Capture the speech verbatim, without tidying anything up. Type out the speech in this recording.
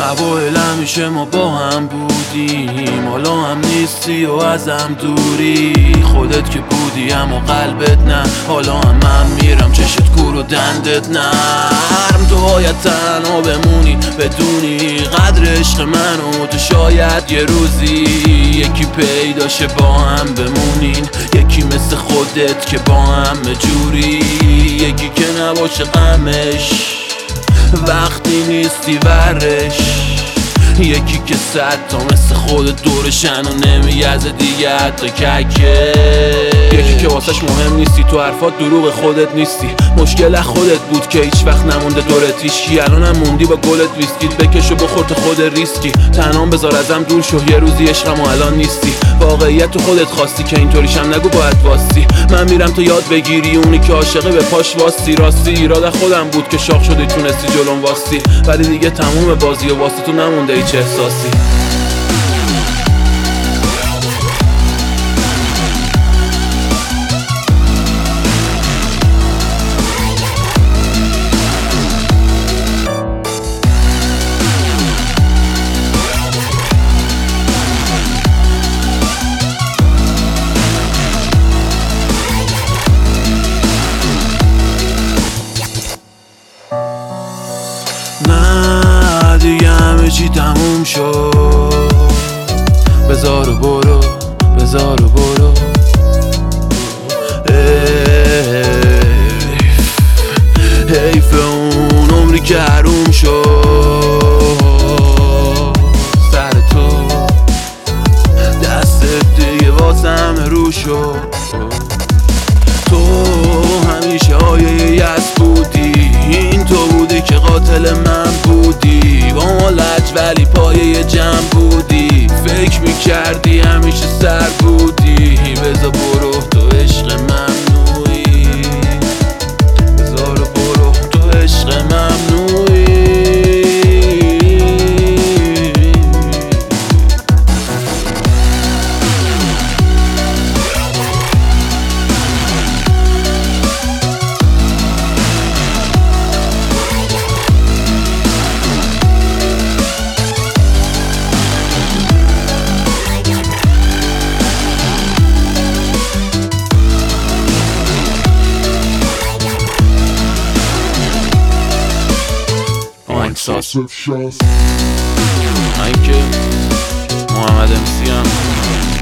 اوایل همیشه ما با هم بودیم، حالا هم نیستی و ازم دوری. خودت که بودی اما قلبت نه، حالا هم من میرم چشت کور و دندت نرم. تو باید تنها بمونی بدونی قدر عشق من و تو شاید یه روزی یکی پیداشه با هم بمونین، یکی مثل خودت که با هم جوری، یکی که نباشه غمش وقتی نیستی ورش، یکی که صد تا مثل خودت دورشن و نمیگزه دیگه حتی ککه، یکی که واسش مهم نیستی، تو حرفات دروغ خودت نیستی، مشکل خودت بود که هیچ وقت نمونده دورت هیچکی، الانم موندی با گلت ویسکیت بکش و بخور تو خود ریسکی، تنهام بذار ازم دور شو یه روزی عشقم و الان نیستی، واقعیت تو خودت خواستی که اینطوریشم نگو باید واستی، من میرم تو یاد بگیری اونی که عاشقه به پاش واستی، راستی ایراد خودم بود که شاخ شدی تونستی جلوم واستی، ولی دیگه تموم بازی و واسه تو نمونده هیچ احساسی. نه دیگه همه چی تموم شد، بذار و برو بذار و برو، حیف حیف اون عمری که حروم شد سر تو، دستت دیگه واسه همه رو شد، تو همیشه آیه یأس بودی، این تو بودی که قاتل من بودی، با ما لج ولی پایه جمع بودی، فکر میکردی همیشه سر بودی، بذار برو تو عشق ممنوعی، بذار برو تو عشق ممنوعی. Excessive shots. من که محمد امسی هم